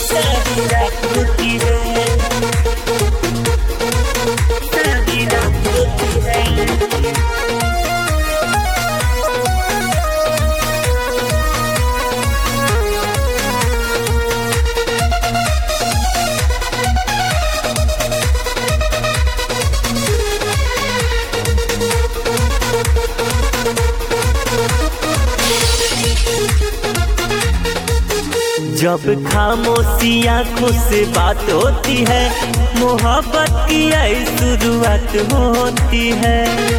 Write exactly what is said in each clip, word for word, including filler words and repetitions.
सारी रात रोती है, सारी रात रोती है। जब खामोशी आंखों से बात होती है, मोहब्बत की आई शुरुआत होती है,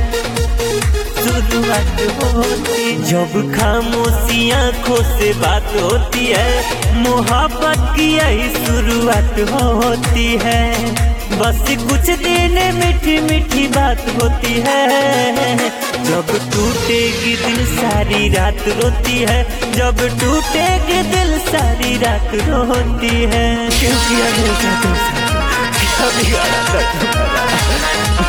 शुरुआत होती। जब खामोशी आंखों से बात होती है, मोहब्बत की आई शुरुआत होती है। बस कुछ दिन मीठी मीठी बात होती है, जब टूटेगी दिल सारी रात रोती है, जब टूटेगी दिल सारी रात रोती है। क्योंकि हमेशा तो क्या बिगाड़ा था तुम्हारा।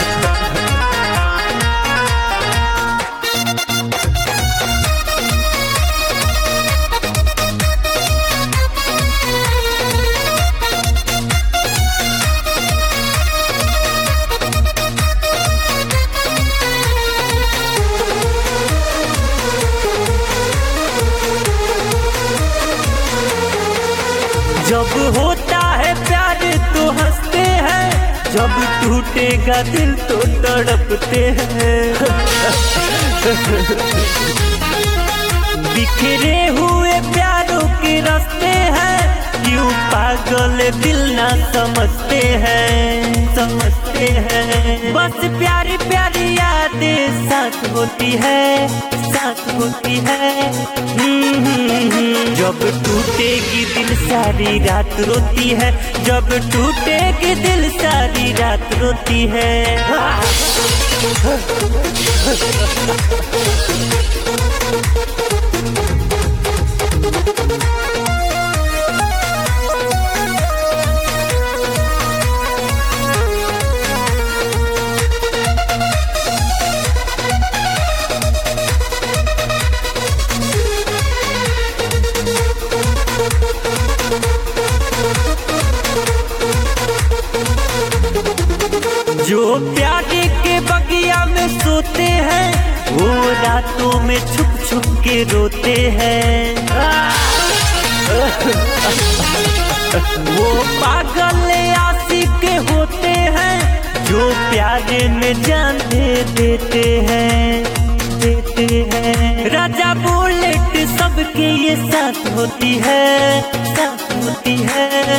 जब होता है प्यार तो हंसते हैं, जब टूटेगा दिल तो तड़पते हैं। बिखरे हुए प्यारों के रास्ते हैं, क्यों पागल दिल ना समझते हैं, समझते हैं। बस प्यारी प्यारी यादें साथ होती है, साथ होती है। जब टूटेगी दिल सारी रात रोती है, जब टूटेगी दिल सारी रात रोती है। जो प्यारे के बगिया में सोते हैं, वो रातों में छुप छुप के रोते हैं। वो पागल आशिक होते हैं, जो प्यारे में जान दे देते हैं, देते हैं। राजा बुलेट सबके ये साथ होती है, साथ होती है।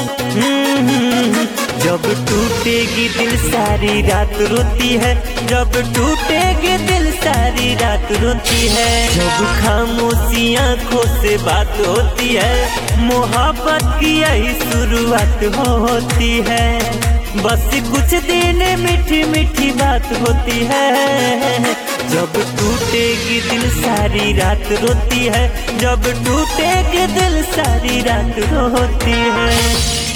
जब टूटेगी दिल सारी रात रोती है, जब टूटेगी दिल सारी रात रोती है। जब खामोशी आंखों से बात होती है, मोहब्बत की यही शुरुआत होती है। बस कुछ दिन मीठी मीठी बात होती है, जब टूटेगी दिल सारी रात रोती है, जब टूटेगी दिल सारी रात रोती है।